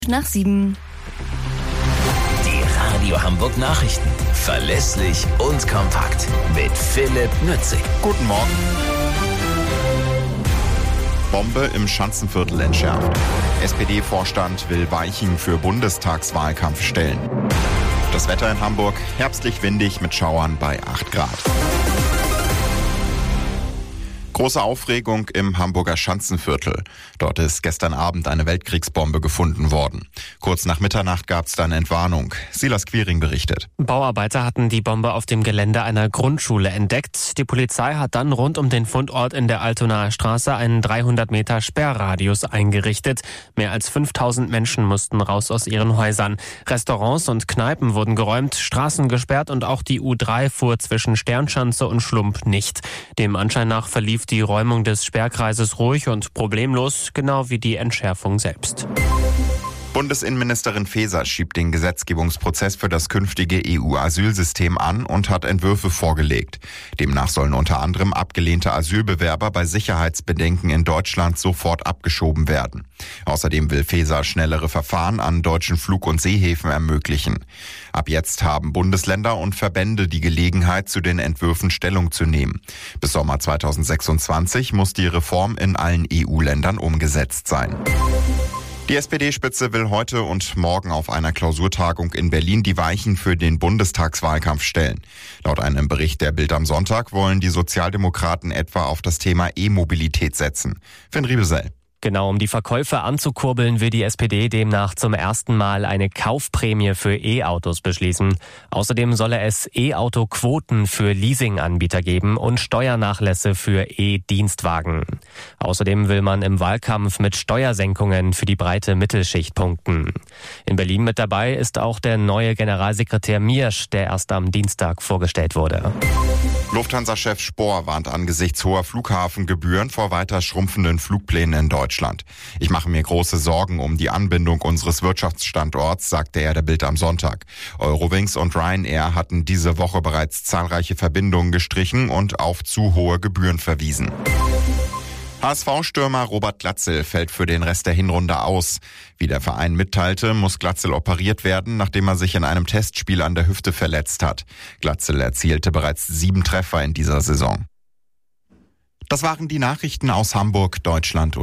Nach 7. Die Radio Hamburg Nachrichten. Verlässlich und kompakt. Mit Philipp Nützig. Guten Morgen. Bombe im Schanzenviertel entschärft. SPD-Vorstand will Weichen für Bundestagswahlkampf stellen. Das Wetter in Hamburg: herbstlich windig mit Schauern bei 8 Grad. Große Aufregung im Hamburger Schanzenviertel. Dort ist gestern Abend eine Weltkriegsbombe gefunden worden. Kurz nach Mitternacht gab es dann Entwarnung. Silas Quiring berichtet. Bauarbeiter hatten die Bombe auf dem Gelände einer Grundschule entdeckt. Die Polizei hat dann rund um den Fundort in der Altonaer Straße einen 300 Meter Sperrradius eingerichtet. Mehr als 5000 Menschen mussten raus aus ihren Häusern. Restaurants und Kneipen wurden geräumt, Straßen gesperrt und auch die U3 fuhr zwischen Sternschanze und Schlump nicht. Dem Anschein nach verlief die Räumung des Sperrkreises ruhig und problemlos, genau wie die Entschärfung selbst. Bundesinnenministerin Faeser schiebt den Gesetzgebungsprozess für das künftige EU-Asylsystem an und hat Entwürfe vorgelegt. Demnach sollen unter anderem abgelehnte Asylbewerber bei Sicherheitsbedenken in Deutschland sofort abgeschoben werden. Außerdem will Faeser schnellere Verfahren an deutschen Flug- und Seehäfen ermöglichen. Ab jetzt haben Bundesländer und Verbände die Gelegenheit, zu den Entwürfen Stellung zu nehmen. Bis Sommer 2026 muss die Reform in allen EU-Ländern umgesetzt sein. Die SPD-Spitze will heute und morgen auf einer Klausurtagung in Berlin die Weichen für den Bundestagswahlkampf stellen. Laut einem Bericht der Bild am Sonntag wollen die Sozialdemokraten etwa auf das Thema E-Mobilität setzen. Finn Riebesell. Genau, um die Verkäufe anzukurbeln, will die SPD demnach zum ersten Mal eine Kaufprämie für E-Autos beschließen. Außerdem solle es E-Auto-Quoten für Leasinganbieter geben und Steuernachlässe für E-Dienstwagen. Außerdem will man im Wahlkampf mit Steuersenkungen für die breite Mittelschicht punkten. In Berlin mit dabei ist auch der neue Generalsekretär Miersch, der erst am Dienstag vorgestellt wurde. Lufthansa-Chef Spohr warnt angesichts hoher Flughafengebühren vor weiter schrumpfenden Flugplänen in Deutschland. Ich mache mir große Sorgen um die Anbindung unseres Wirtschaftsstandorts, sagte er der Bild am Sonntag. Eurowings und Ryanair hatten diese Woche bereits zahlreiche Verbindungen gestrichen und auf zu hohe Gebühren verwiesen. HSV-Stürmer Robert Glatzel fällt für den Rest der Hinrunde aus. Wie der Verein mitteilte, muss Glatzel operiert werden, nachdem er sich in einem Testspiel an der Hüfte verletzt hat. Glatzel erzielte bereits 7 Treffer in dieser Saison. Das waren die Nachrichten aus Hamburg, Deutschland und